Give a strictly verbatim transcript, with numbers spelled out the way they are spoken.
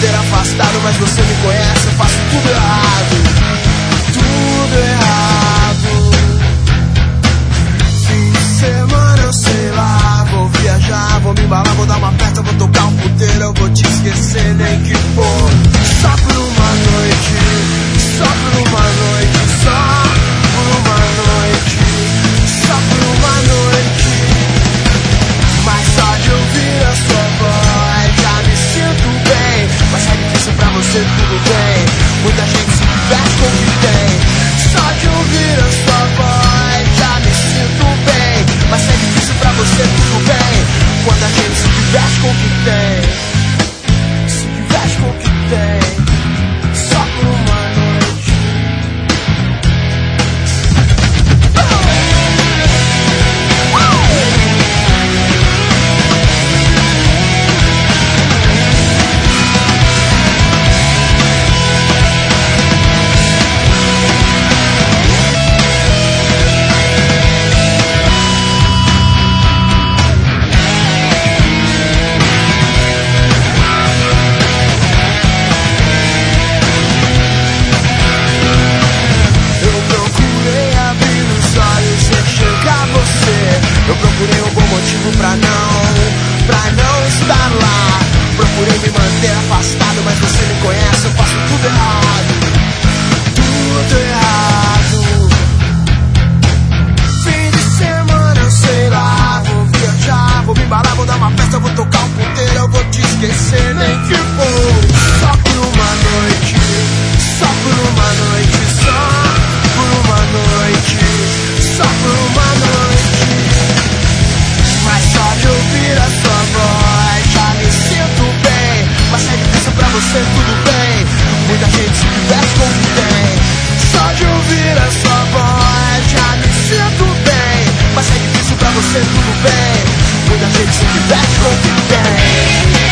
manter afastado, mas você me conhece, eu faço tudo errado, tudo errado. Fim de semana eu sei lá, vou viajar, vou me embalar, vou dar uma festa, vou tocar um puteiro, eu vou te esquecer, nem que for só por uma noite, só por uma noite, só por uma noite, só por uma noite. Mas só de ouvir a sua voz já me sinto bem. Mas é difícil pra você, tudo bem. Muita gente se diverte com o que tem. Só de ouvir a sua voz já me sinto bem. Mas é difícil pra você, tudo bem. Quando a gente se diverte com o que tem, se diverte com o que tem. Só por uma noite. Eu procurei um bom motivo pra não, pra não estar lá. Procurei me manter afastado, mas você me conhece, eu faço tudo errado, tudo errado. Fim de semana eu sei lá, vou viajar, vou me embalar, vou dar uma festa, vou tocar um puteiro, eu vou te esquecer, nem que for só por uma noite, só por uma noite, só por uma noite, só por uma noite. Mas só de ouvir a sua voz já me sinto bem. Mas é difícil pra você, tudo bem. Muita gente se diverte com o que tem. Só de ouvir a sua voz já me sinto bem. Mas é difícil pra você, tudo bem. Muita gente se diverte com o que tem.